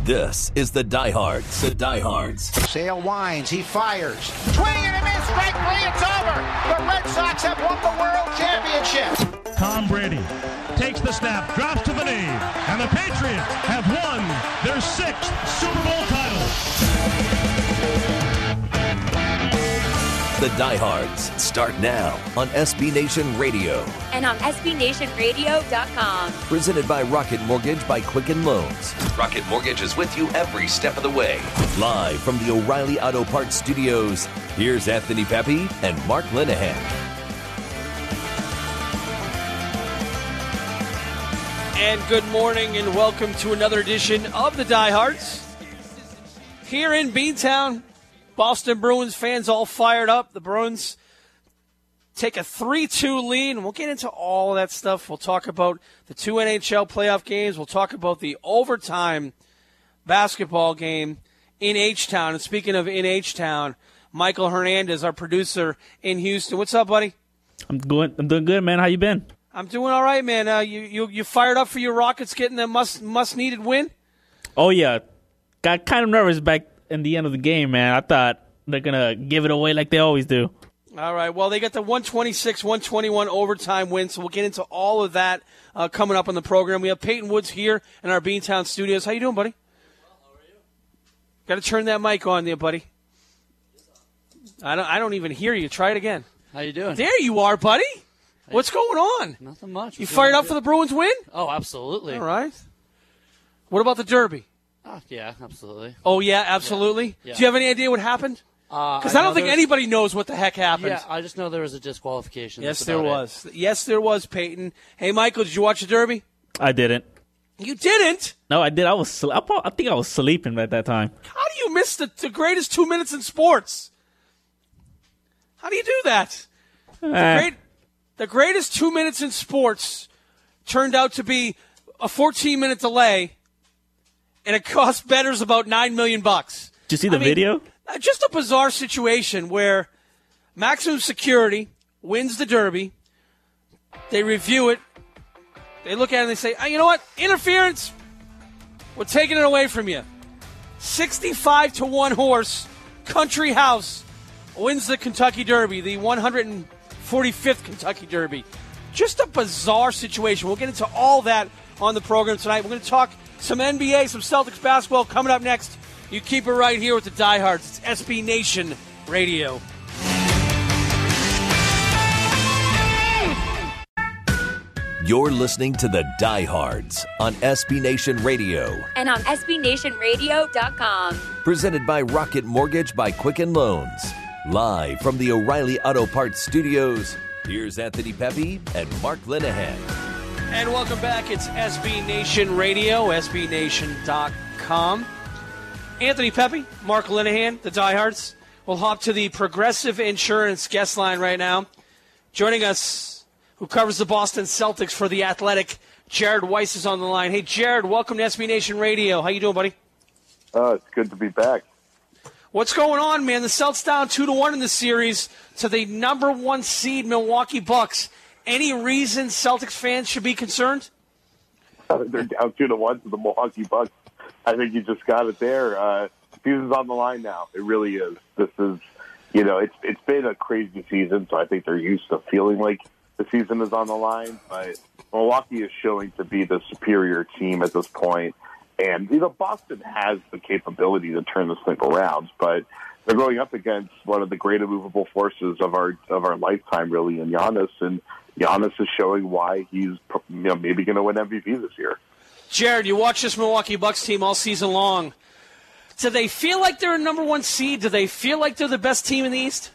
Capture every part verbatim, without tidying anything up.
This is the Diehards. The Diehards. Sale winds. He fires. Swing and a miss. Strike three. It's over. The Red Sox have won the World Championship. Tom Brady takes the snap, drops to the knee, and the Patriots have won their sixth Super Bowl title. The Diehards start now on S B Nation Radio. And on S B Nation Radio dot com. Presented by Rocket Mortgage by Quicken Loans. Rocket Mortgage is with you every step of the way. Live from the O'Reilly Auto Parts Studios, here's Anthony Pepe and Mark Linehan. And good morning and welcome to another edition of the Diehards. Here in Beantown, Boston Bruins fans all fired up. The Bruins take a three two lead, and we'll get into all of that stuff. We'll talk about the two N H L playoff games. We'll talk about the overtime basketball game in H-Town. And speaking of in H-Town, Michael Hernandez, our producer in Houston. What's up, buddy? I'm going. I'm doing good, man. How you been? I'm doing all right, man. Uh, you, you you fired up for your Rockets getting that must must needed win? Oh yeah, got kind of nervous back in the end of the game, man. I thought they're gonna give it away like they always do. All right. Well, they got the one twenty-six one twenty-one overtime win, so we'll get into all of that uh, coming up on the program. We have Peyton Woods here in our Beantown studios. How you doing, buddy? Well, how are you? Got to turn that mic on there, buddy. I don't. I don't even hear you. Try it again. How you doing? There you are, buddy. What's going on? Nothing much. You fired up for the Bruins win? Oh, absolutely. All right. What about the Derby? Oh, yeah, absolutely. Oh, yeah, absolutely? Yeah. Do you have any idea what happened? Because uh, I, I don't think anybody knows what the heck happened. Yeah, I just know there was a disqualification. Yes, there was. It. Yes, there was, Peyton. Hey, Michael, did you watch the Derby? I didn't. You didn't? No, I did. I was. I, I think I was sleeping at that time. How do you miss the, the greatest two minutes in sports? How do you do that? Uh, the, great, the greatest two minutes in sports turned out to be a fourteen-minute delay, and it cost bettors about nine million bucks. Did you see the I mean, video? Just a bizarre situation where Maximum Security wins the Derby. They review it. They look at it and they say, oh, you know what? Interference. We're taking it away from you. sixty-five to one horse, Country House, wins the Kentucky Derby, the one hundred forty-fifth Kentucky Derby. Just a bizarre situation. We'll get into all that on the program tonight. We're going to talk some N B A, some Celtics basketball coming up next. You keep it right here with the Diehards. It's S B Nation Radio. You're listening to the Diehards on S B Nation Radio. And on S B Nation Radio dot com. Presented by Rocket Mortgage by Quicken Loans. Live from the O'Reilly Auto Parts Studios, here's Anthony Pepe and Mark Linehan. And welcome back. It's S B Nation Radio, S B Nation dot com. Anthony Pepe, Mark Linehan, the Diehards. We'll hop to the Progressive Insurance guest line right now. Joining us, who covers the Boston Celtics for The Athletic, Jared Weiss is on the line. Hey, Jared, welcome to S B Nation Radio. How you doing, buddy? Oh, it's good to be back. What's going on, man? The Celtics down two to one in the series to the number one seed Milwaukee Bucks. Any reason Celtics fans should be concerned? They're down two to one to the Milwaukee Bucks. I think you just got it there. Uh, season's on the line now. It really is. This is, you know, it's it's been a crazy season, so I think they're used to feeling like the season is on the line. But Milwaukee is showing to be the superior team at this point. And, you know, Boston has the capability to turn this thing around, but they're going up against one of the great immovable forces of our of our lifetime, really, in Giannis. And Giannis is showing why he's, you know, maybe going to win M V P this year. Jared, you watch this Milwaukee Bucks team all season long. Do they feel like they're a number one seed? Do they feel like they're the best team in the East?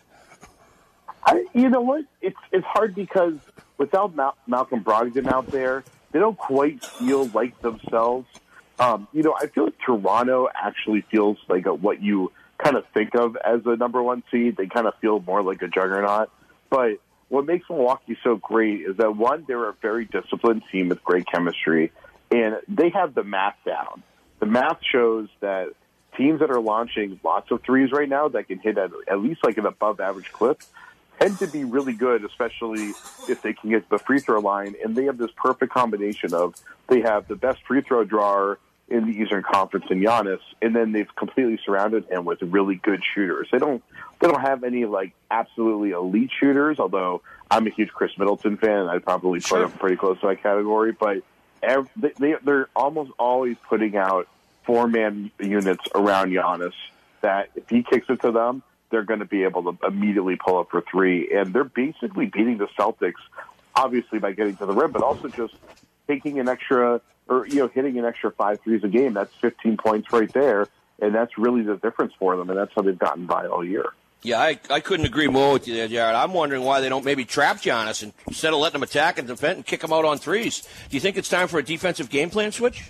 I, you know what? It's it's hard because without Mal- Malcolm Brogdon out there, they don't quite feel like themselves. Um, you know, I feel like Toronto actually feels like a, what you kind of think of as a number one seed. They kind of feel more like a juggernaut. But what makes Milwaukee so great is that, one, they're a very disciplined team with great chemistry, and they have the math down. The math shows that teams that are launching lots of threes right now that can hit at, at least like an above-average clip tend to be really good, especially if they can get to the free throw line. And they have this perfect combination of they have the best free throw drawer in the Eastern Conference in Giannis, and then they've completely surrounded him with really good shooters. They don't they don't have any like absolutely elite shooters, although I'm a huge Chris Middleton fan, and I'd probably put Sure. him pretty close to that category. But every, they, they're almost always putting out four-man units around Giannis that if he kicks it to them, they're going to be able to immediately pull up for three. And they're basically beating the Celtics, obviously by getting to the rim, but also just taking an extra, or, you know, hitting an extra five threes a game. That's fifteen points right there. And that's really the difference for them. And that's how they've gotten by all year. Yeah, I, I couldn't agree more with you there, Jared. I'm wondering why they don't maybe trap Giannis and instead of letting him attack and defend and kick him out on threes. Do you think it's time for a defensive game plan switch?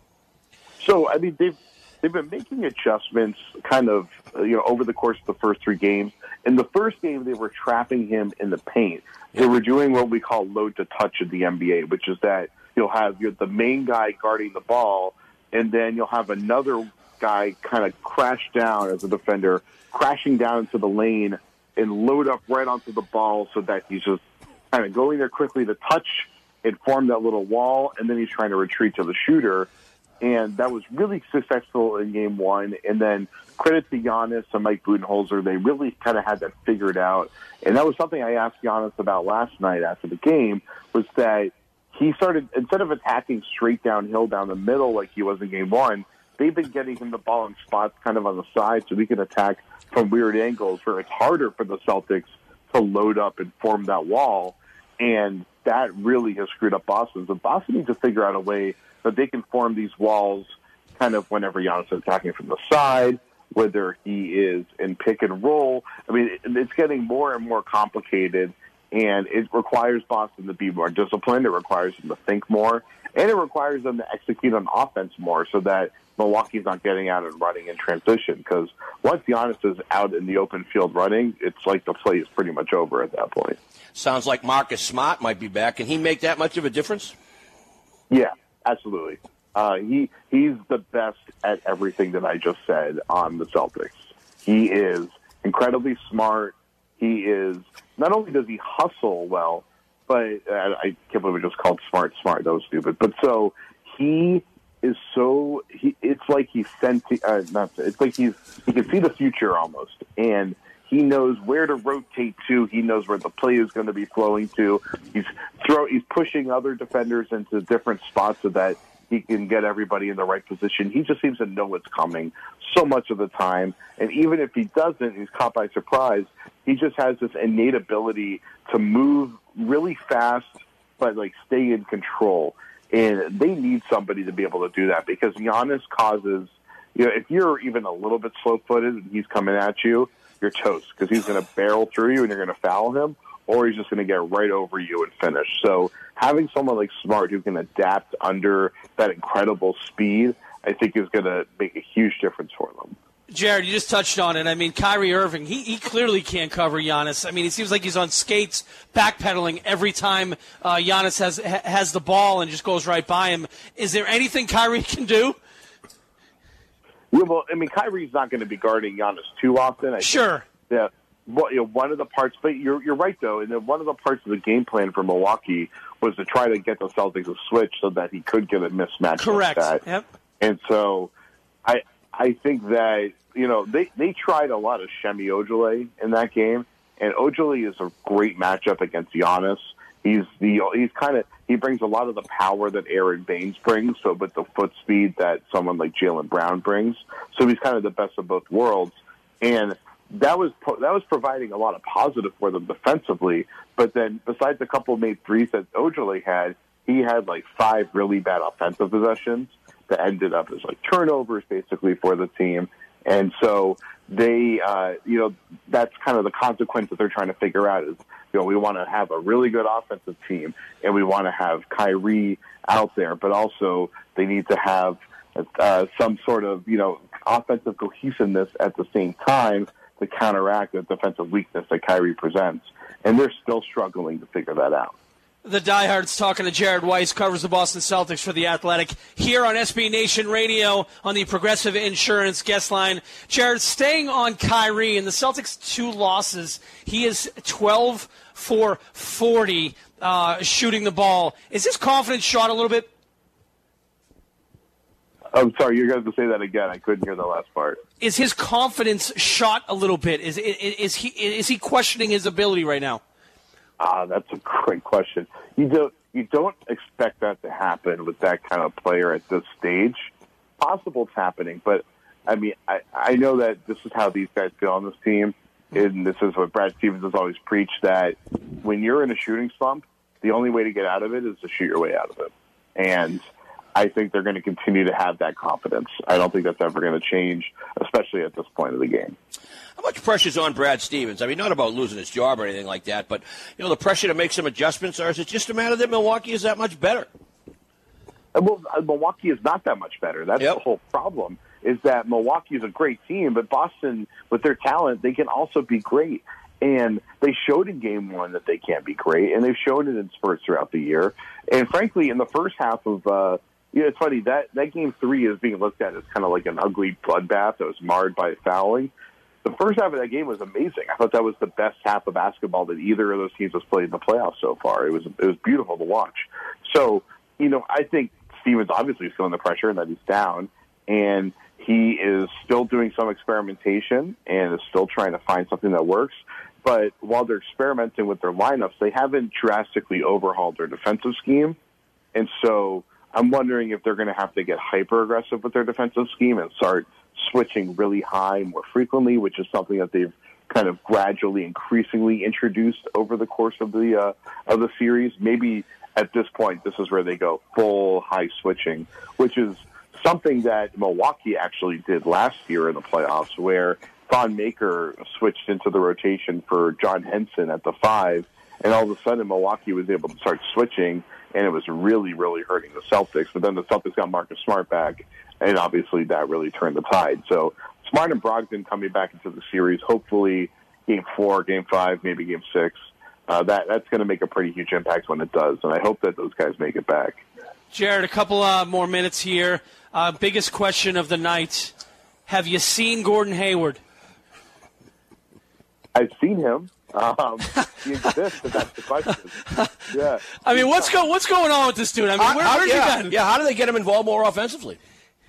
So, I mean, they've they've been making adjustments kind of, uh, you know, over the course of the first three games. In the first game, they were trapping him in the paint. They were doing what we call load to touch in the N B A, which is that you'll have you're the main guy guarding the ball, and then you'll have another guy kind of crash down as a defender, crashing down into the lane and load up right onto the ball so that he's just kind of going there quickly to touch and form that little wall, and then he's trying to retreat to the shooter. And that was really successful in game one. And then credit to Giannis and Mike Budenholzer, they really kind of had that figured out. And that was something I asked Giannis about last night after the game, was that he started, instead of attacking straight downhill down the middle like he was in game one, they've been getting him the ball in spots kind of on the side so we can attack from weird angles where it's harder for the Celtics to load up and form that wall. And that really has screwed up Boston. So Boston needs to figure out a way that they can form these walls kind of whenever Giannis is attacking from the side, whether he is in pick and roll. I mean, it's getting more and more complicated, and it requires Boston to be more disciplined. It requires them to think more, and it requires them to execute on offense more so that Milwaukee's not getting out and running in transition, because once Giannis is out in the open field running, it's like the play is pretty much over at that point. Sounds like Marcus Smart might be back. Can he make that much of a difference? Yeah, absolutely. Uh, he he's the best at everything that I just said on the Celtics. He is incredibly smart. He is, not only does he hustle well, but uh, I can't believe we just called smart smart. That was stupid. But so he is so he. It's like he's sent. Uh, not. It's like he's he can see the future almost, and he knows where to rotate to. He knows where the play is going to be flowing to. He's throw. He's pushing other defenders into different spots so that he can get everybody in the right position. He just seems to know what's coming so much of the time. And even if he doesn't, he's caught by surprise. He just has this innate ability to move really fast, but like stay in control. And they need somebody to be able to do that, because Giannis causes, you know, if you're even a little bit slow-footed and he's coming at you, you're toast, because he's going to barrel through you and you're going to foul him, or he's just going to get right over you and finish. So having someone like Smart who can adapt under that incredible speed, I think is going to make a huge difference for them. Jared, you just touched on it. I mean, Kyrie Irving, he, he clearly can't cover Giannis. I mean, it seems like he's on skates, backpedaling every time uh, Giannis has ha, has the ball and just goes right by him. Is there anything Kyrie can do? Yeah, well, I mean, Kyrie's not going to be guarding Giannis too often. I sure. Yeah. Well, you know, one of the parts, but you're you're right though, and then one of the parts of the game plan for Milwaukee was to try to get the Celtics to switch so that he could get a mismatch. Correct. Like that. Yep. And so, I I think that you know they they tried a lot of Shemi Ojale in that game, and Ojale is a great matchup against Giannis. He's the he's kind of he brings a lot of the power that Aaron Baines brings, so with the foot speed that someone like Jaylen Brown brings. So he's kind of the best of both worlds, and that was that was providing a lot of positive for them defensively. But then, besides a couple made threes that Ojale had, he had like five really bad offensive possessions that ended up as like turnovers, basically, for the team. And so they, uh, you know, that's kind of the consequence that they're trying to figure out is, you know, we want to have a really good offensive team and we want to have Kyrie out there, but also they need to have uh, some sort of, you know, offensive cohesiveness at the same time to counteract the defensive weakness that Kyrie presents. And they're still struggling to figure that out. The diehards talking to Jared Weiss, covers the Boston Celtics for The Athletic, here on S B Nation Radio on the Progressive Insurance guest line. Jared, staying on Kyrie and the Celtics' two losses, he is twelve for forty uh, shooting the ball. Is his confidence shot a little bit? I'm sorry, you're going to say that again. I couldn't hear the last part. Is his confidence shot a little bit? Is is, is he is he questioning his ability right now? Ah, that's a great question. You don't you don't expect that to happen with that kind of player at this stage. Possible it's happening, but I mean, I, I know that this is how these guys feel on this team, and this is what Brad Stevens has always preached, that when you're in a shooting slump, the only way to get out of it is to shoot your way out of it. And I think they're going to continue to have that confidence. I don't think that's ever going to change, especially at this point of the game. How much pressure's on Brad Stevens? I mean, not about losing his job or anything like that, but, you know, the pressure to make some adjustments, or is it just a matter that Milwaukee is that much better? Well, Milwaukee is not that much better. That's yep. the whole problem, is that Milwaukee is a great team, but Boston, with their talent, they can also be great. And they showed in game one that they can be great, and they've shown it in spurts throughout the year. And frankly, in the first half of uh, – you know, it's funny, that, that game three is being looked at as kind of like an ugly bloodbath that was marred by fouling. The first half of that game was amazing. I thought that was the best half of basketball that either of those teams has played in the playoffs so far. It was it was beautiful to watch. So, you know, I think Stevens obviously is feeling the pressure and that he's down, and he is still doing some experimentation and is still trying to find something that works. But while they're experimenting with their lineups, they haven't drastically overhauled their defensive scheme. And so I'm wondering if they're going to have to get hyper-aggressive with their defensive scheme and start switching really high more frequently, which is something that they've kind of gradually, increasingly introduced over the course of the uh, of the series. Maybe at this point, this is where they go full high switching, which is something that Milwaukee actually did last year in the playoffs, where Thon Maker switched into the rotation for John Henson at the five, and all of a sudden Milwaukee was able to start switching, and it was really, really hurting the Celtics. But then the Celtics got Marcus Smart back, and obviously that really turned the tide. So Smart and Brogdon coming back into the series, hopefully game four, game five, maybe game six. Uh, that that's going to make a pretty huge impact when it does, and I hope that those guys make it back. Jared, a couple uh, more minutes here. Uh, biggest question of the night. Have you seen Gordon Hayward? I've seen him. Um, he exists, but that's the question. Yeah. I mean, what's go what's going on with this dude? I mean, where, how, where's yeah, he been? Yeah, how do they get him involved more offensively?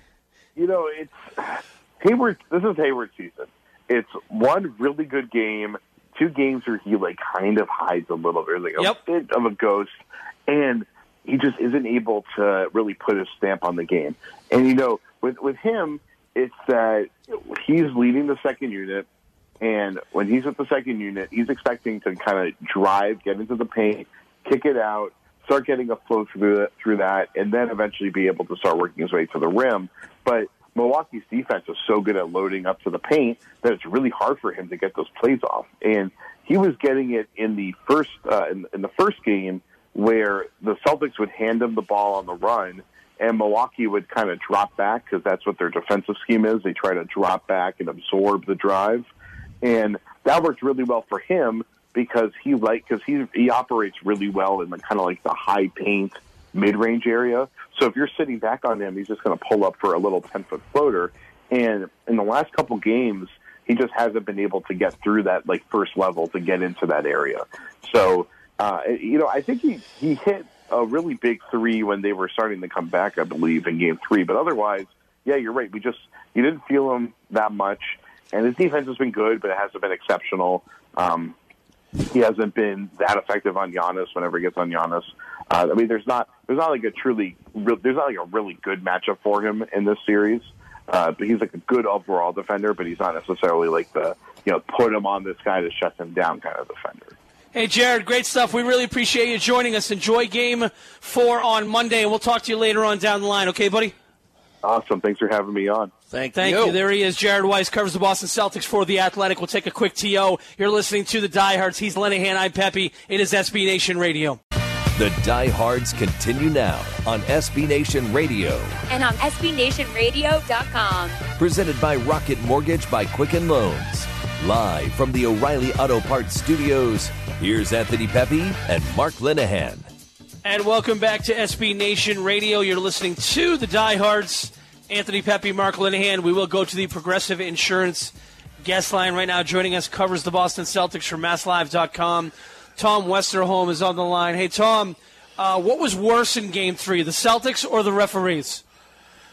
You know, it's Hayward. This is Hayward's season. It's one really good game, two games where he like kind of hides a little bit, like a yep. bit of a ghost, and he just isn't able to really put his stamp on the game. And you know, with with him, it's that he's leading the second unit. And when he's with the second unit, he's expecting to kind of drive, get into the paint, kick it out, start getting a flow through that, through that, and then eventually be able to start working his way to the rim. But Milwaukee's defense is so good at loading up to the paint that it's really hard for him to get those plays off. And he was getting it in the first uh, in, in the first game where the Celtics would hand him the ball on the run, and Milwaukee would kind of drop back because that's what their defensive scheme is. They try to drop back and absorb the drive. And that worked really well for him because he like because he he operates really well in the kind of like the high paint mid range area. So if you're sitting back on him, he's just going to pull up for a little ten foot floater. And in the last couple games, he just hasn't been able to get through that like first level to get into that area. So uh, you know, I think he he hit a really big three when they were starting to come back, I believe, in game three. But otherwise, yeah, you're right. We just you didn't feel him that much. And his defense has been good, but it hasn't been exceptional. Um, he hasn't been that effective on Giannis whenever he gets on Giannis. Uh, I mean, there's not there's not like a truly real, there's not like a really good matchup for him in this series. Uh, but he's like a good overall defender, but he's not necessarily like the you know put him on this guy to shut him down kind of defender. Hey, Jared, great stuff. We really appreciate you joining us. Enjoy Game Four on Monday, and we'll talk to you later on down the line. Okay, buddy? Awesome. Thanks for having me on. Thank, Thank you. you. There he is. Jared Weiss covers the Boston Celtics for The Athletic. We'll take a quick T O. You're listening to the Diehards. He's Linehan. I'm Pepe. It is S B Nation Radio. The Diehards continue now on S B Nation Radio. And on S B Nation Radio dot com. Presented by Rocket Mortgage by Quicken Loans. Live from the O'Reilly Auto Parts Studios, here's Anthony Pepe and Mark Linehan. And welcome back to S B Nation Radio. You're listening to the Diehards. Anthony Pepe, Mark Linehan. We will go to the Progressive Insurance guest line right now. Joining us covers the Boston Celtics from Mass Live dot com. Tom Westerholm is on the line. Hey, Tom, uh, what was worse in Game three, the Celtics or the referees?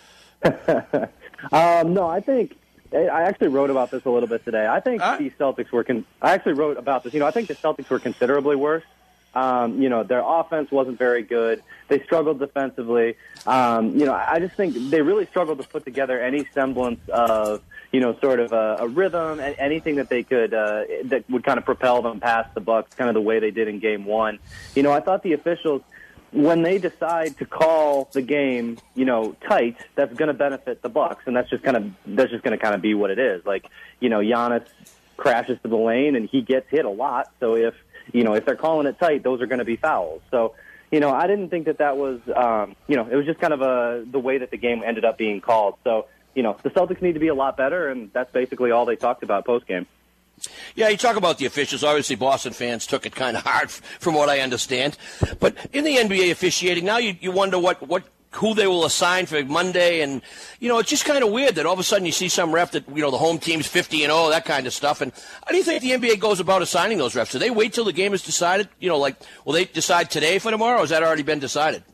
um, no, I think I actually wrote about this a little bit today. I think uh, the Celtics were. Con- I actually wrote about this. You know, I think the Celtics were considerably worse. Um, you know, their offense wasn't very good. They struggled defensively. Um, you know, I just think they really struggled to put together any semblance of, you know, sort of a, a rhythm, anything that they could, uh, that would kind of propel them past the Bucks, kind of the way they did in game one. You know, I thought the officials, when they decide to call the game, you know, tight, that's going to benefit the Bucks, and that's just kind of, that's just going to kind of be what it is. Like, you know, Giannis crashes to the lane and he gets hit a lot. So if, you know, if they're calling it tight, those are going to be fouls. So, you know, I didn't think that that was, um, you know, it was just kind of a, the way that the game ended up being called. So, you know, the Celtics need to be a lot better, and that's basically all they talked about post-game. Yeah, you talk about the officials. Obviously, Boston fans took it kind of hard, from what I understand. But in the N B A officiating, now you, you wonder what, what who they will assign for Monday. And, you know, it's just kind of weird that all of a sudden you see some ref that, you know, the home team's fifty and oh, that kind of stuff. And how do you think the N B A goes about assigning those refs? Do they wait till the game is decided? You know, like, will they decide today for tomorrow, or has that already been decided?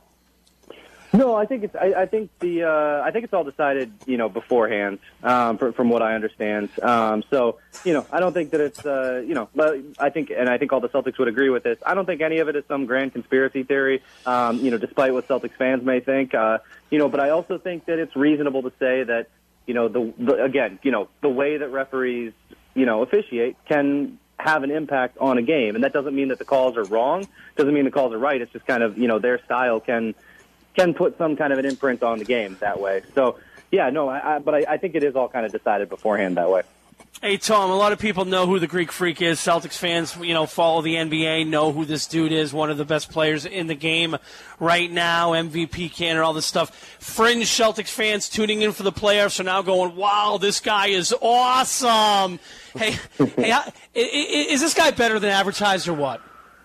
No, I think it's. I, I think the. Uh, I think it's all decided, you know, beforehand. Um, from, from what I understand. Um, so, you know, I don't think that it's. Uh, you know, but I think, and I think all the Celtics would agree with this. I don't think any of it is some grand conspiracy theory. Um, you know, despite what Celtics fans may think. Uh, you know, but I also think that it's reasonable to say that, you know, the, the again, you know, the way that referees, you know, officiate can have an impact on a game, and that doesn't mean that the calls are wrong. Doesn't mean the calls are right. It's just kind of, you know, their style can. can put some kind of an imprint on the game that way. So, yeah, no, I, I, but I, I think it is all kind of decided beforehand that way. Hey, Tom, a lot of people know who the Greek Freak is. Celtics fans, you know, follow the N B A, know who this dude is, one of the best players in the game right now, M V P candidate, all this stuff. Fringe Celtics fans tuning in for the playoffs are now going, wow, this guy is awesome. Hey, hey, is this guy better than advertised or what?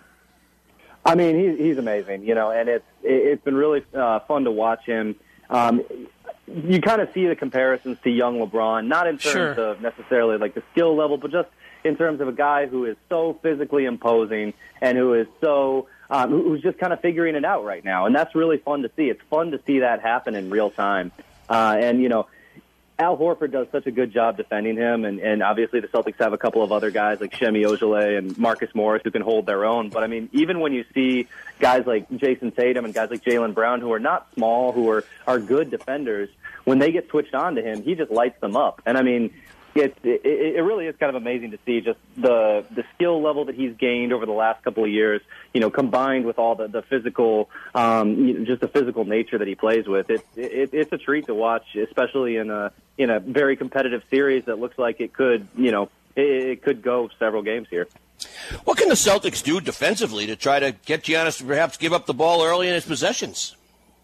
I mean, he's he's amazing, you know, and it's it's been really uh, fun to watch him. Um, you kind of see the comparisons to young LeBron, not in terms sure. of necessarily like the skill level, but just in terms of a guy who is so physically imposing and who is so um, who's just kind of figuring it out right now, and that's really fun to see. It's fun to see that happen in real time, uh, and you know. Al Horford does such a good job defending him, and, and obviously the Celtics have a couple of other guys like Shemi Ojeleye and Marcus Morris who can hold their own. But, I mean, even when you see guys like Jason Tatum and guys like Jaylen Brown who are not small, who are, are good defenders, when they get switched on to him, he just lights them up. And, I mean, it, it, it really is kind of amazing to see just the the skill level that he's gained over the last couple of years, you know, combined with all the, the physical, um, you know, just the physical nature that he plays with. It, it, it's a treat to watch, especially in a in a very competitive series that looks like it could, you know, it, it could go several games here. What can the Celtics do defensively to try to get Giannis to perhaps give up the ball early in his possessions?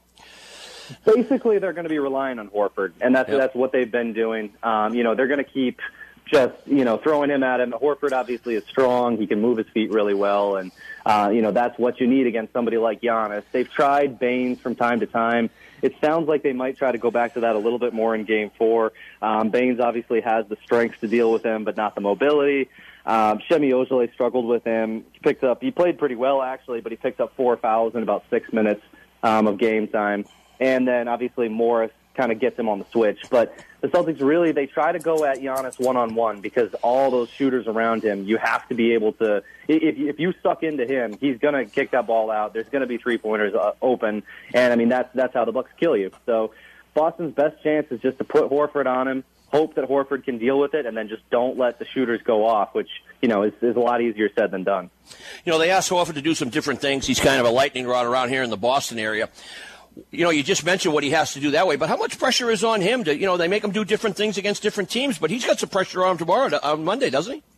Basically, they're going to be relying on Horford, and that's yep. that's what they've been doing. Um, you know, they're going to keep just, you know, throwing him at him. Horford obviously is strong. He can move his feet really well, and, uh, you know, that's what you need against somebody like Giannis. They've tried Baines from time to time. It sounds like they might try to go back to that a little bit more in Game four. Um, Baines obviously has the strength to deal with him, but not the mobility. Um, Shemi Ojeleye struggled with him. He picked up, he played pretty well, actually, but he picked up four fouls in about six minutes um, of game time. And then, obviously, Morris kind of gets him on the switch. But the Celtics really, they try to go at Giannis one-on-one because all those shooters around him, you have to be able to, if, if you suck into him, he's going to kick that ball out. There's going to be three-pointers uh, open. And, I mean, that's that's how the Bucks kill you. So Boston's best chance is just to put Horford on him, hope that Horford can deal with it, and then just don't let the shooters go off, which, you know, is, is a lot easier said than done. You know, they asked Horford to do some different things. He's kind of a lightning rod around here in the Boston area. You know, you just mentioned what he has to do that way, but how much pressure is on him to, you know, they make him do different things against different teams, but he's got some pressure on him tomorrow, on Monday, doesn't he?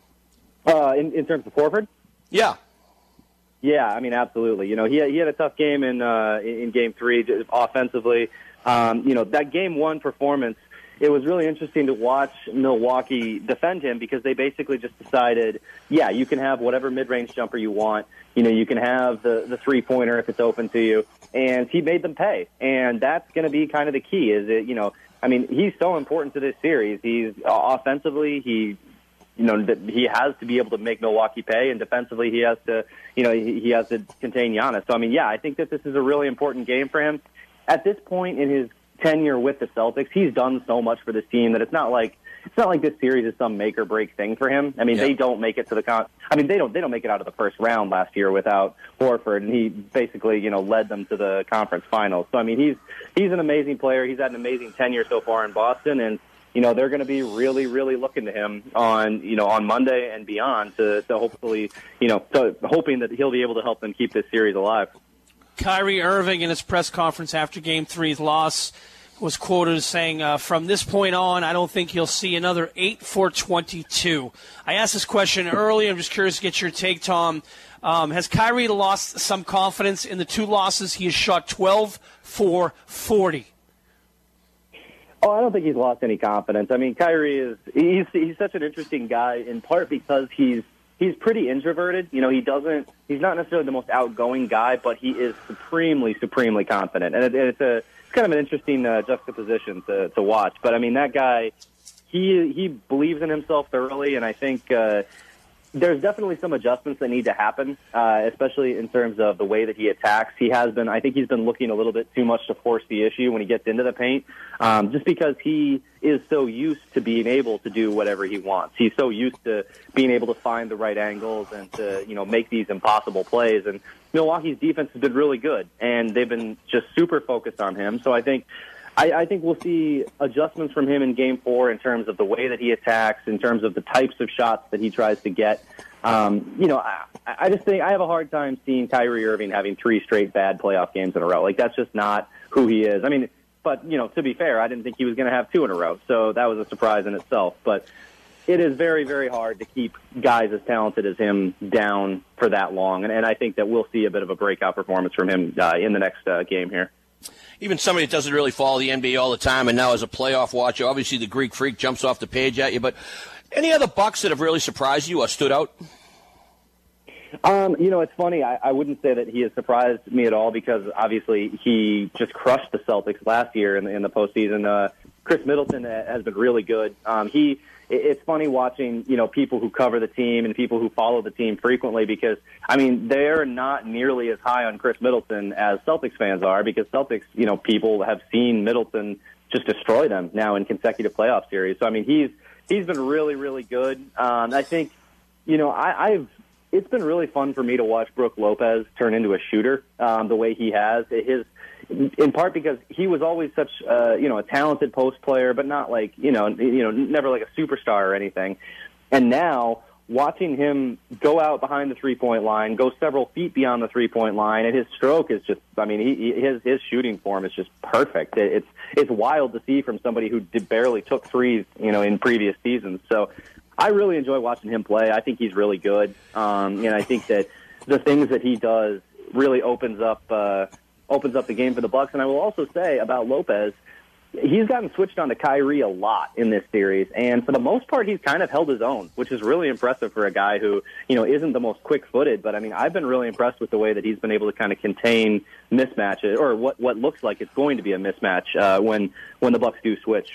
Uh, in, in terms of Horford? Yeah. Yeah, I mean, absolutely. You know, he had, he had a tough game in, uh, in game three offensively. Um, you know, that game one performance, it was really interesting to watch Milwaukee defend him because they basically just decided, yeah, you can have whatever mid-range jumper you want. You know, you can have the, the three-pointer if it's open to you. And he made them pay. And that's going to be kind of the key is that, you know, I mean, he's so important to this series. He's uh, offensively, he, you know, he has to be able to make Milwaukee pay. And defensively, he has to, you know, he, he has to contain Giannis. So, I mean, yeah, I think that this is a really important game for him. At this point in his tenure with the Celtics, he's done so much for this team that it's not like it's not like this series is some make or break thing for him. I mean, Yep. they don't make it to the con. I mean, they don't they don't make it out of the first round last year without Horford, and he basically you know led them to the conference finals. So I mean, he's he's an amazing player. He's had an amazing tenure so far in Boston, and you know they're going to be really really looking to him on you know on Monday and beyond to to hopefully you know to, hoping that he'll be able to help them keep this series alive. Kyrie Irving in his press conference after Game Three's loss was quoted as saying, uh, from this point on, I don't think he'll see another eight for twenty-two. I asked this question earlier. I'm just curious to get your take, Tom. Um, has Kyrie lost some confidence in the two losses? He has shot twelve for forty. Oh, I don't think he's lost any confidence. I mean, Kyrie is he's he's such an interesting guy in part because he's he's pretty introverted. You know, he doesn't he's not necessarily the most outgoing guy, but he is supremely supremely confident. And it, it's a it's kind of an interesting uh, juxtaposition to to watch. But I mean, that guy he he believes in himself thoroughly, and I think uh there's definitely some adjustments that need to happen, uh, especially in terms of the way that he attacks. He has been, I think he's been looking a little bit too much to force the issue when he gets into the paint, um, just because he is so used to being able to do whatever he wants. He's so used to being able to find the right angles and to, you know, make these impossible plays. And Milwaukee's defense has been really good, and they've been just super focused on him. So I think I, I think we'll see adjustments from him in Game Four in terms of the way that he attacks, in terms of the types of shots that he tries to get. Um, you know, I, I just think I have a hard time seeing Kyrie Irving having three straight bad playoff games in a row. Like, that's just not who he is. I mean, but, you know, to be fair, I didn't think he was going to have two in a row, so that was a surprise in itself. But it is very, very hard to keep guys as talented as him down for that long, and, and I think that we'll see a bit of a breakout performance from him uh, in the next uh, game here. Even somebody that doesn't really follow the N B A all the time and now as a playoff watcher, obviously the Greek Freak jumps off the page at you, but any other Bucks that have really surprised you or stood out? Um, you know, it's funny. I, I wouldn't say that he has surprised me at all because obviously he just crushed the Celtics last year in the, in the postseason. Uh, Chris Middleton has been really good. Um, he It's funny watching, you know, people who cover the team and people who follow the team frequently because, I mean, they're not nearly as high on Chris Middleton as Celtics fans are because Celtics, you know, people have seen Middleton just destroy them now in consecutive playoff series. So, I mean, he's he's been really, really good. Um, I think, you know, I, I've it's been really fun for me to watch Brook Lopez turn into a shooter um, the way he has. His in part because he was always such, uh, you know, a talented post player, but not like, you know, you know, never like a superstar or anything. And now watching him go out behind the three-point line, go several feet beyond the three-point line, and his stroke is just, I mean, he, his his shooting form is just perfect. It's it's wild to see from somebody who did barely took threes, you know, in previous seasons. So I really enjoy watching him play. I think he's really good, um, and I think that the things that he does really opens up. Uh, opens up the game for the Bucks. And I will also say about Lopez, he's gotten switched on to Kyrie a lot in this series. And for the most part, he's kind of held his own, which is really impressive for a guy who, you know, isn't the most quick-footed. But, I mean, I've been really impressed with the way that he's been able to kind of contain mismatches, or what, what looks like it's going to be a mismatch uh, when, when the Bucks do switch.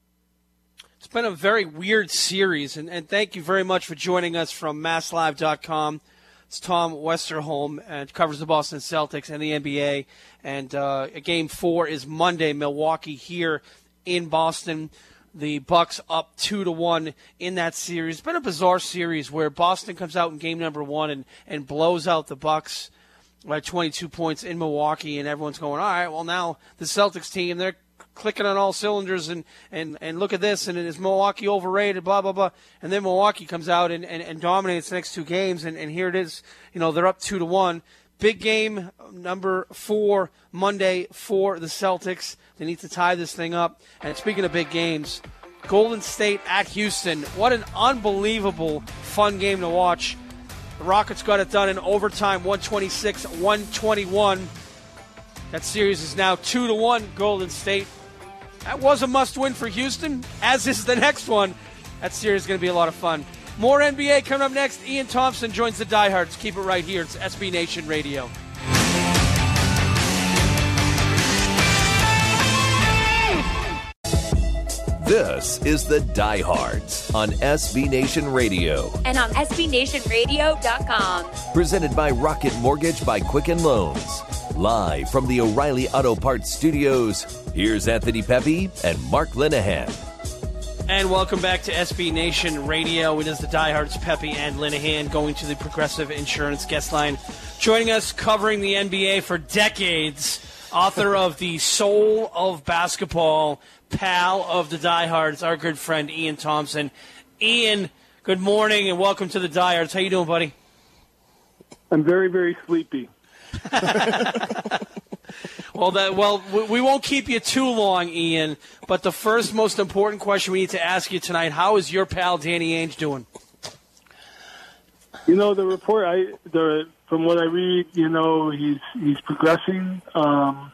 It's been a very weird series, and, and thank you very much for joining us from Mass Live dot com. It's Tom Westerholm, and covers the Boston Celtics and the N B A. And uh, Game Four is Monday. Milwaukee here in Boston. The Bucks up two to one in that series. It's been a bizarre series where Boston comes out in game number one and, and blows out the Bucks by twenty-two points in Milwaukee, and everyone's going, all right, well now the Celtics team, they're clicking on all cylinders, and, and, and look at this, and is Milwaukee overrated, blah, blah, blah. And then Milwaukee comes out and, and, and dominates the next two games, and, and here it is. You know, they're up two to one. Big game number four Monday for the Celtics. They need to tie this thing up. And speaking of big games, Golden State at Houston. What an unbelievable fun game to watch. The Rockets got it done in overtime, one twenty-six one twenty-one. That series is now two to one Golden State. That was a must-win for Houston, as is the next one. That series is going to be a lot of fun. More N B A coming up next. Ian Thompson joins the Diehards. Keep it right here. It's S B Nation Radio. This is the Diehards on S B Nation Radio. And on S B Nation Radio dot com. Presented by Rocket Mortgage by Quicken Loans. Live from the O'Reilly Auto Parts Studios, Here's Anthony Pepe and Mark Linehan. And welcome back to S B Nation Radio. It is the diehards Pepe and Linehan going to the Progressive Insurance guest line. Joining us, covering the N B A for decades, author of The Soul of Basketball, pal of the diehards, our good friend Ian Thompson. Ian, good morning and welcome to the diehards. How you doing, buddy? I'm very, very sleepy. Well, that, well, we won't keep you too long, Ian. But the first most important question we need to ask you tonight: how is your pal Danny Ainge doing? You know, the report. I the from what I read, you know, he's he's progressing. Um,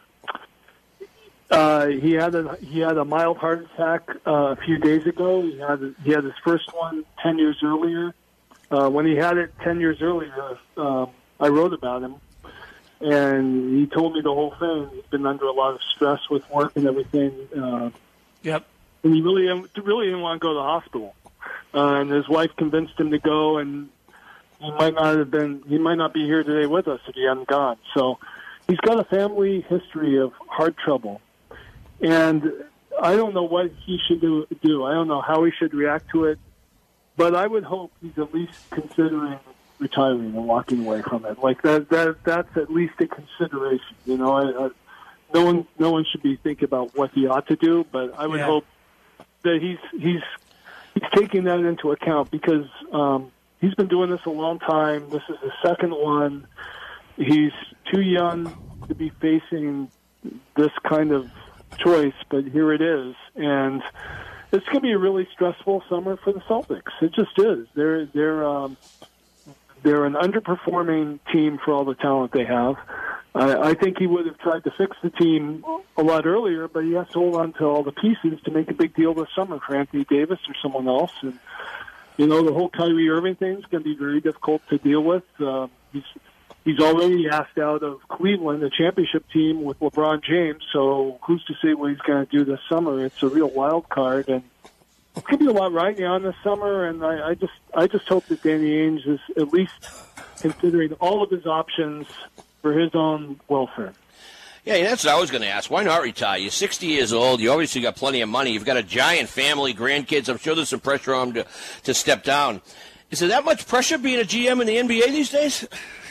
uh, he had a he had a mild heart attack uh, a few days ago. He had he had his first one ten years earlier. Uh, when he had it ten years earlier, um, I wrote about him. And he told me the whole thing. He's been under a lot of stress with work and everything. Uh, yep. And he really, really didn't want to go to the hospital. Uh, and his wife convinced him to go, and he might not have been. He might not be here today with us if he hadn't gone. So he's got a family history of heart trouble, and I don't know what he should do. do. I don't know how he should react to it, but I would hope he's at least considering retiring and walking away from it. Like that, that that's at least a consideration. You know, I, I, no one, no one should be thinking about what he ought to do, but I would yeah. hope that he's he's he's taking that into account because um, he's been doing this a long time. This is the second one. He's too young to be facing this kind of choice, but here it is, and it's going to be a really stressful summer for the Celtics. It just is. They're they're. Um, They're an underperforming team for all the talent they have. I, I think he would have tried to fix the team a lot earlier, but he has to hold on to all the pieces to make a big deal this summer for Anthony Davis or someone else. And, you know, the whole Kyrie Irving thing is going to be very difficult to deal with. Uh, he's he's already asked out of Cleveland, the championship team with LeBron James, so who's to say what he's going to do this summer? It's a real wild card, and it's going to be a lot riding on this summer, and I, I just I just hope that Danny Ainge is at least considering all of his options for his own welfare. Yeah, that's what I was going to ask. Why not retire? You're sixty years old. You obviously got plenty of money. You've got a giant family, grandkids. I'm sure there's some pressure on him to, to step down. Is there that much pressure being a G M in the N B A these days?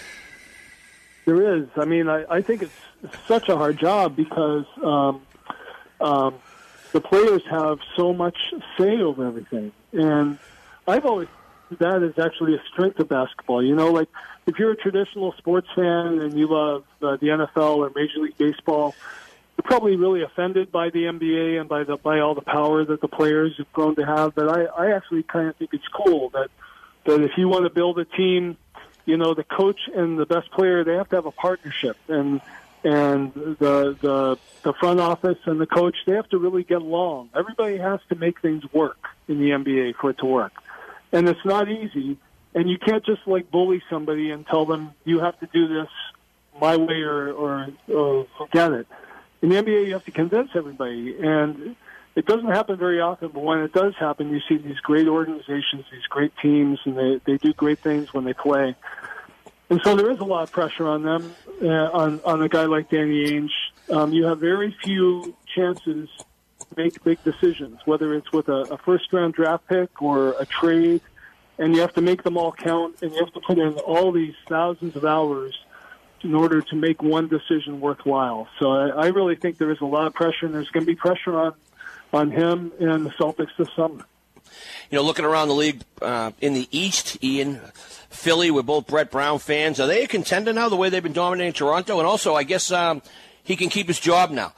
There is. I mean, I, I think it's such a hard job because um, um, the players have so much say over everything. And I've always that is actually a strength of basketball. You know, like if you're a traditional sports fan and you love uh, the N F L or Major League Baseball, you're probably really offended by the N B A and by the by all the power that the players have grown to have. But I, I actually kind of think it's cool that that if you want to build a team, you know, the coach and the best player, they have to have a partnership, and and the the the front office and the coach, they have to really get along. Everybody has to make things work in the N B A for it to work. And it's not easy, and you can't just, like, bully somebody and tell them you have to do this my way or, or, or forget it. In the N B A, you have to convince everybody, and it doesn't happen very often, but when it does happen, you see these great organizations, these great teams, and they, they do great things when they play. And so there is a lot of pressure on them, uh, on, on a guy like Danny Ainge. Um, you have very few chances make big decisions, whether it's with a, a first-round draft pick or a trade, and you have to make them all count, and you have to put in all these thousands of hours in order to make one decision worthwhile. So I, I really think there is a lot of pressure, and there's going to be pressure on, on him and the Celtics this summer. You know, looking around the league uh, in the East, Ian, Philly, we're both Brett Brown fans. Are they a contender now, the way they've been dominating Toronto? And also, I guess um, he can keep his job now.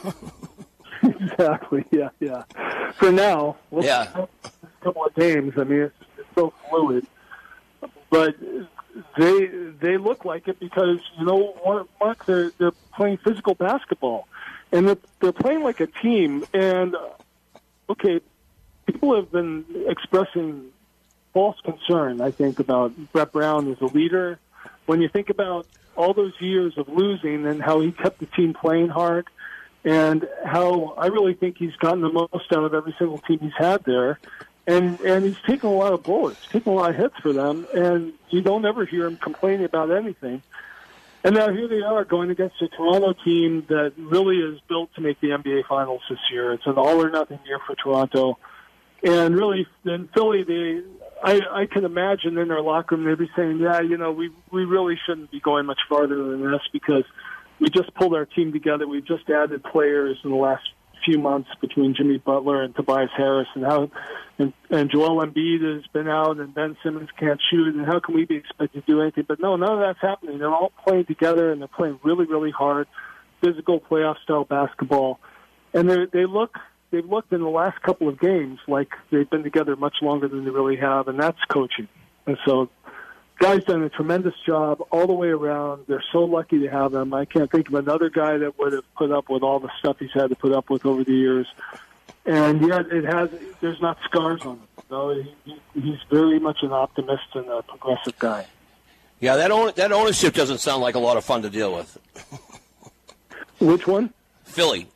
Exactly. Yeah, yeah. For now, we'll yeah. a couple of games. I mean, it's, it's so fluid, but they they look like it because you know, Mark, they're they're playing physical basketball, and they're they're playing like a team. And uh, okay, people have been expressing false concern, I think, about Brett Brown as a leader. When you think about all those years of losing and how he kept the team playing hard, and how I really think he's gotten the most out of every single team he's had there. And and he's taken a lot of bullets, taken a lot of hits for them, and you don't ever hear him complaining about anything. And now here they are going against a Toronto team that really is built to make the N B A Finals this year. It's an all-or-nothing year for Toronto. And really, in Philly, they, I, I can imagine in their locker room they'd be saying, yeah, you know, we, we really shouldn't be going much farther than this because we just pulled our team together. We just added players in the last few months between Jimmy Butler and Tobias Harris, and how and, and Joel Embiid has been out, and Ben Simmons can't shoot, and how can we be expected to do anything? But no, none of that's happening. They're all playing together, and they're playing really, really hard, physical playoff-style basketball. And they they look they've looked in the last couple of games like they've been together much longer than they really have, and that's coaching. And so guy's done a tremendous job all the way around. They're so lucky to have him. I can't think of another guy that would have put up with all the stuff he's had to put up with over the years. And yet it has, there's not scars on him. No, he, he's very much an optimist and a progressive guy. Yeah, that own, that ownership doesn't sound like a lot of fun to deal with. Which one? Philly.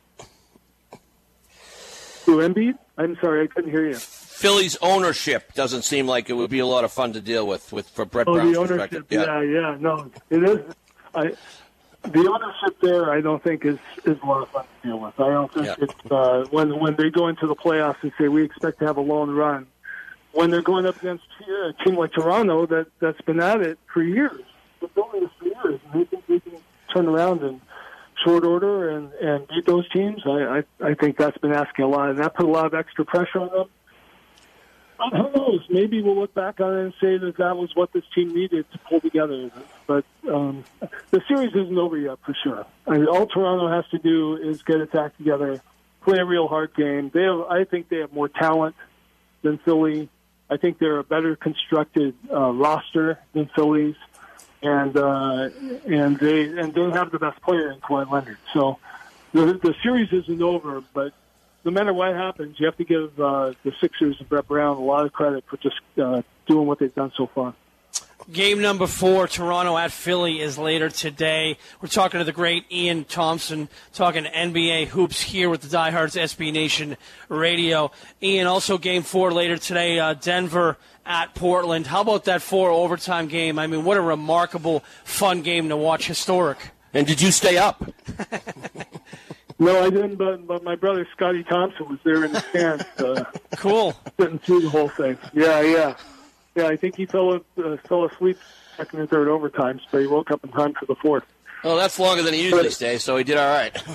Who, Embiid? I'm sorry, I couldn't hear you. Philly's ownership doesn't seem like it would be a lot of fun to deal with, with for Brett oh, Brown's the ownership, perspective. Yeah. yeah, yeah, no, it is. I, the ownership there, I don't think is is a lot of fun to deal with. I don't think yeah. it's uh, when when they go into the playoffs and say we expect to have a long run. When they're going up against a team like Toronto that that's been at it for years, they're building this for years, and they think they can turn around in short order and and beat those teams. I I, I think that's been asking a lot, and that put a lot of extra pressure on them. Who knows? Maybe we'll look back on it and say that that was what this team needed to pull together. But um, the series isn't over yet, for sure. I mean, all Toronto has to do is get its act together, play a real hard game. They have, I think they have more talent than Philly. I think they're a better constructed uh, roster than Philly's, and uh, and they and they have the best player in Kawhi Leonard. So the the series isn't over, but no matter what happens, you have to give uh, the Sixers and Brett Brown a lot of credit for just uh, doing what they've done so far. Game number four, Toronto at Philly, is later today. We're talking to the great Ian Thompson, talking N B A hoops here with the Diehards S B Nation Radio. Ian, also game four later today, uh, Denver at Portland. How about that four overtime game? I mean, what a remarkable, fun game to watch, historic. And did you stay up? No, I didn't, but, but my brother Scotty Thompson was there in the stands. Uh, cool. Sitting through the whole thing. Yeah, yeah. Yeah, I think he fell uh, fell asleep second and third overtimes, but he woke up in time for the fourth. Well, that's longer than he usually but, stays, so he did all right.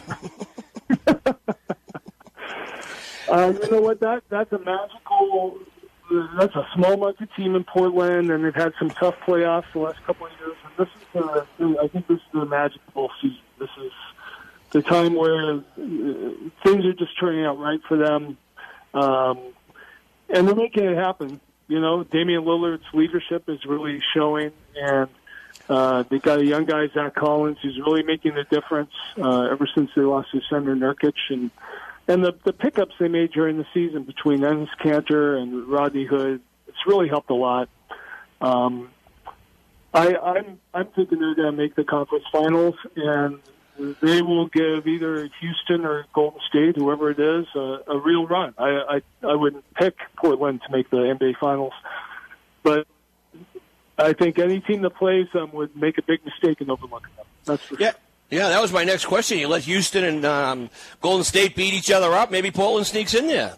uh, you know what? That That's a magical, uh, that's a small market team in Portland, and they've had some tough playoffs the last couple of years. And this is, uh, I think this is the magical season. This is the time where uh, things are just turning out right for them, um, and they're making it happen. You know, Damian Lillard's leadership is really showing, and uh, they got a young guy, Zach Collins, who's really making a difference uh, ever since they lost to Senator Nurkic, and and the the pickups they made during the season between Enes Kanter and Rodney Hood, it's really helped a lot. Um, I, I'm I'm thinking they're going to make the conference finals, and they will give either Houston or Golden State, whoever it is, a, a real run. I, I I wouldn't pick Portland to make the N B A Finals, but I think any team that plays them would make a big mistake in overlooking them. That's for yeah. sure. Yeah, that was my next question. You let Houston and um, Golden State beat each other up, maybe Portland sneaks in there.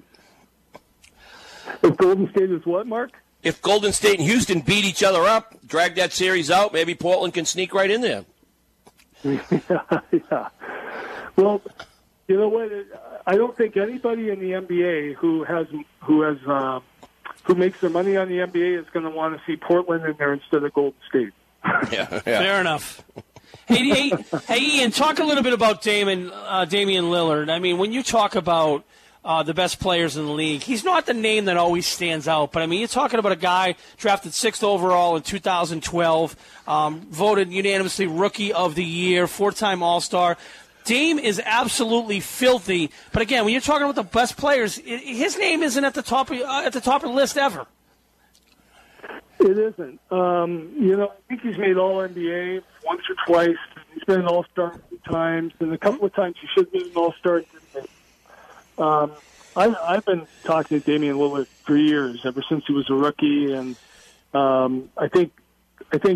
If Golden State is what, Mark? If Golden State and Houston beat each other up, drag that series out, maybe Portland can sneak right in there. yeah, yeah. Well, you know what? I don't think anybody in the N B A who has who has uh, who makes their money on the N B A is going to want to see Portland in there instead of Golden State. yeah, yeah. Fair enough. Hey, hey, hey, Ian, talk a little bit about Damon, uh, Damian Lillard. I mean, when you talk about uh, the best players in the league, he's not the name that always stands out. But, I mean, you're talking about a guy drafted sixth overall in two thousand twelve, um, voted unanimously Rookie of the Year, four-time All-Star. Dame is absolutely filthy. But, again, when you're talking about the best players, his name isn't at the top of, uh, at the top of the list ever. It isn't. Um, you know, I think he's made All N B A once or twice. He's been an All-Star a few times, and a couple of times he should have been an All-Star. Um, I, I've been talking to Damian Lillard for years, ever since he was a rookie, and um, I think I think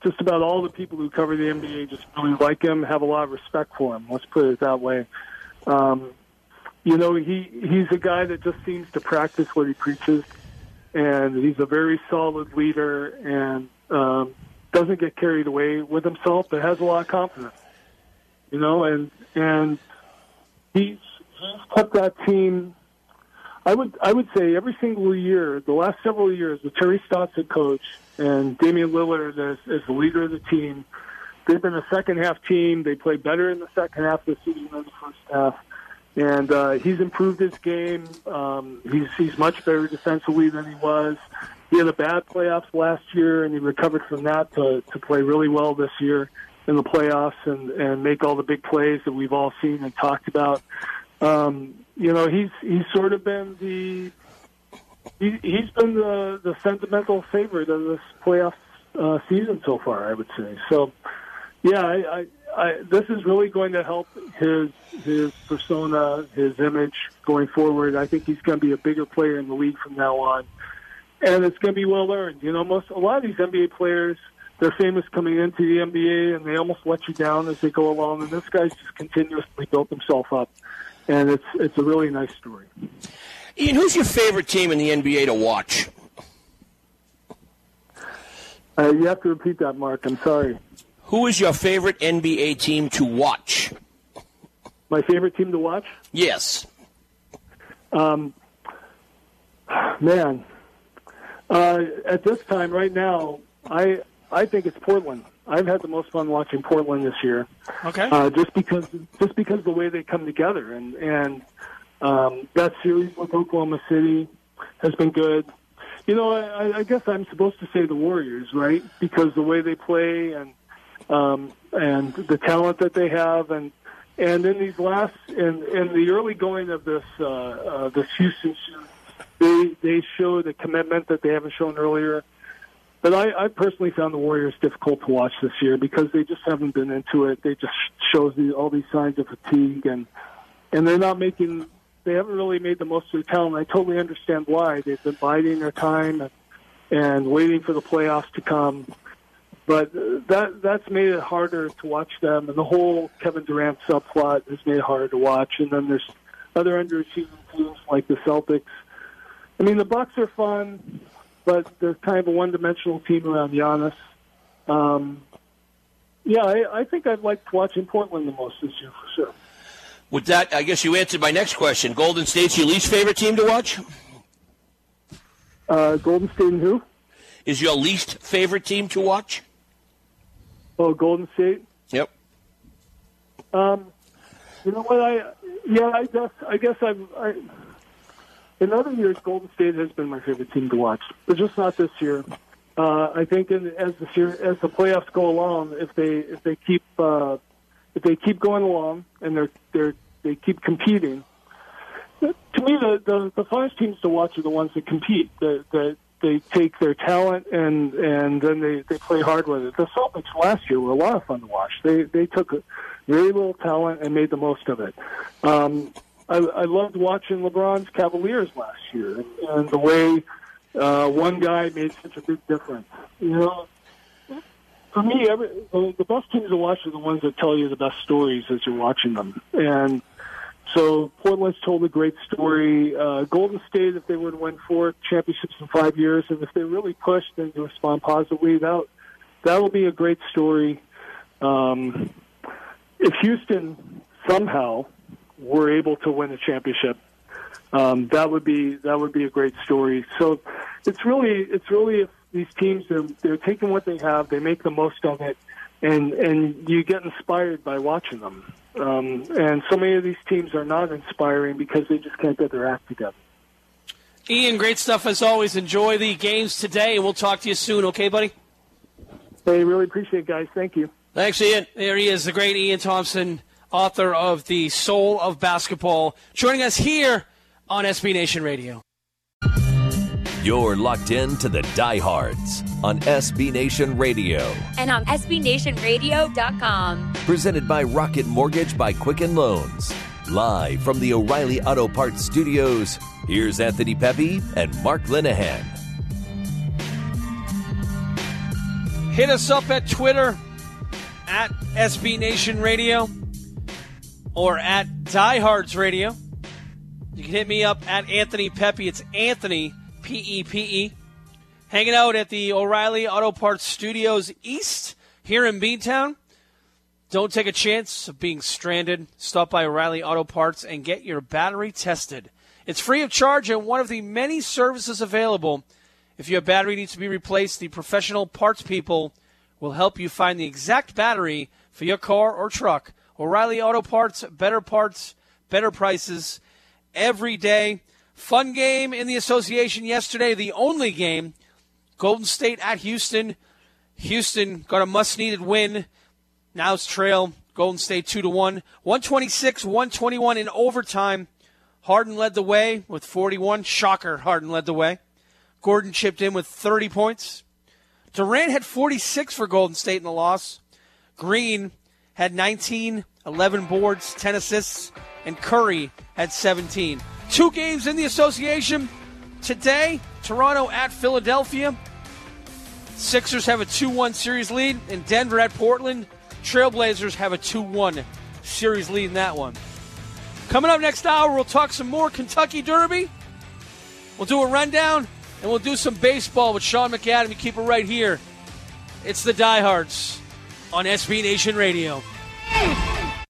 just about all the people who cover the N B A just really like him, have a lot of respect for him. Let's put it that way. Um, you know, he he's a guy that just seems to practice what he preaches, and he's a very solid leader and um, doesn't get carried away with himself, but has a lot of confidence. You know, and and he's, he's kept that team. I would I would say every single year, the last several years, with Terry Stotts as coach and Damian Lillard as, as the leader of the team, they've been a second half team. They play better in the second half of the season than the first half, and uh, he's improved his game. Um, he's he's much better defensively than he was. He had a bad playoffs last year, and he recovered from that to to play really well this year in the playoffs and and make all the big plays that we've all seen and talked about. Um, you know, he's he's sort of been the he, he's been the, the sentimental favorite of this playoff uh, season so far, I would say. So, yeah, I, I, I, this is really going to help his his persona, his image going forward. I think he's going to be a bigger player in the league from now on, and it's going to be well earned. You know, most a lot of these N B A players, they're famous coming into the N B A, and they almost let you down as they go along. And this guy's just continuously built himself up. And it's it's a really nice story. Ian, who's your favorite team in the N B A to watch? Uh, you have to repeat that, Mark. I'm sorry. Who is your favorite N B A team to watch? My favorite team to watch? Yes. Um, man, uh, at this time right now, I I think it's Portland. I've had the most fun watching Portland this year. Okay. Uh, just because, just because of the way they come together, and and um, that series with Oklahoma City has been good. You know, I, I guess I'm supposed to say the Warriors, right? Because the way they play and um, and the talent that they have, and and in these last in in the early going of this uh, uh, this Houston series, they they show the commitment that they haven't shown earlier. But I, I personally found the Warriors difficult to watch this year because they just haven't been into it. They just shows the, all these signs of fatigue, and and they're not making. They haven't really made the most of their talent. I totally understand why. They've been biding their time and, and waiting for the playoffs to come. But that that's made it harder to watch them, and the whole Kevin Durant subplot has made it harder to watch. And then there's other underachieving teams like the Celtics. I mean, the Bucks are fun, but they're kind of a one-dimensional team around Giannis. Um, yeah, I, I think I've liked watching Portland the most this year for sure. With that, I guess you answered my next question. Golden State's your least favorite team to watch? Uh, Golden State and who? Is your least favorite team to watch? Oh, Golden State? Yep. Um, you know what? I yeah, I guess I guess I've. I, In other years, Golden State has been my favorite team to watch, but just not this year. Uh, I think in, as the series, as the playoffs go along, if they if they keep uh, if they keep going along and they're they're they keep competing, to me the, the the funnest teams to watch are the ones that compete. That that they take their talent and and then they, they play hard with it. The Celtics last year were a lot of fun to watch. They they took very little talent and made the most of it. Um, I, I loved watching LeBron's Cavaliers last year, and, and the way uh, one guy made such a big difference. You know, for me, every, the, the best teams to watch are the ones that tell you the best stories as you're watching them. And so Portland's told a great story. Uh, Golden State, if they were to win four championships in five years, and if they really push and respond positively, that that will be a great story. Um, if Houston somehow were able to win a championship, um, that would be that would be a great story. So it's really it's really if these teams they're, they're taking what they have, they make the most of it, and and you get inspired by watching them. Um, and so many of these teams are not inspiring because they just can't get their act together. Ian, great stuff as always. Enjoy the games today, and we'll talk to you soon. Okay, buddy? Hey, really appreciate it, guys. Thank you. Thanks, Ian. There he is, the great Ian Thompson, author of The Soul of Basketball, joining us here on S B Nation Radio. You're locked in to the Diehards on S B Nation Radio. And on S B Nation Radio dot com. Presented by Rocket Mortgage by Quicken Loans. Live from the O'Reilly Auto Parts Studios, here's Anthony Pepe and Mark Linehan. Hit us up at Twitter at S B Nation Radio or at Diehards Radio. You can hit me up at Anthony Pepe. It's Anthony, P E P E. Hanging out at the O'Reilly Auto Parts Studios East here in Beantown. Don't take a chance of being stranded. Stop by O'Reilly Auto Parts and get your battery tested. It's free of charge and one of the many services available. If your battery needs to be replaced, the professional parts people will help you find the exact battery for your car or truck. O'Reilly Auto Parts, better parts, better prices every day. Fun game in the association yesterday, the only game. Golden State at Houston. Houston got a must-needed win. Now it's trail Golden State two to one. one twenty-six one twenty-one in overtime. Harden led the way with forty-one. Shocker, Harden led the way. Gordon chipped in with thirty points. Durant had forty-six for Golden State in the loss. Green had nineteen, eleven boards, ten assists, and Curry had seventeen. Two games in the association. Today, Toronto at Philadelphia. Sixers have a two one series lead, and Denver at Portland. Trailblazers have a two one series lead in that one. Coming up next hour, we'll talk some more Kentucky Derby. We'll do a rundown, and we'll do some baseball with Sean McAdam. You keep it right here. It's the Diehards on S B Nation Radio.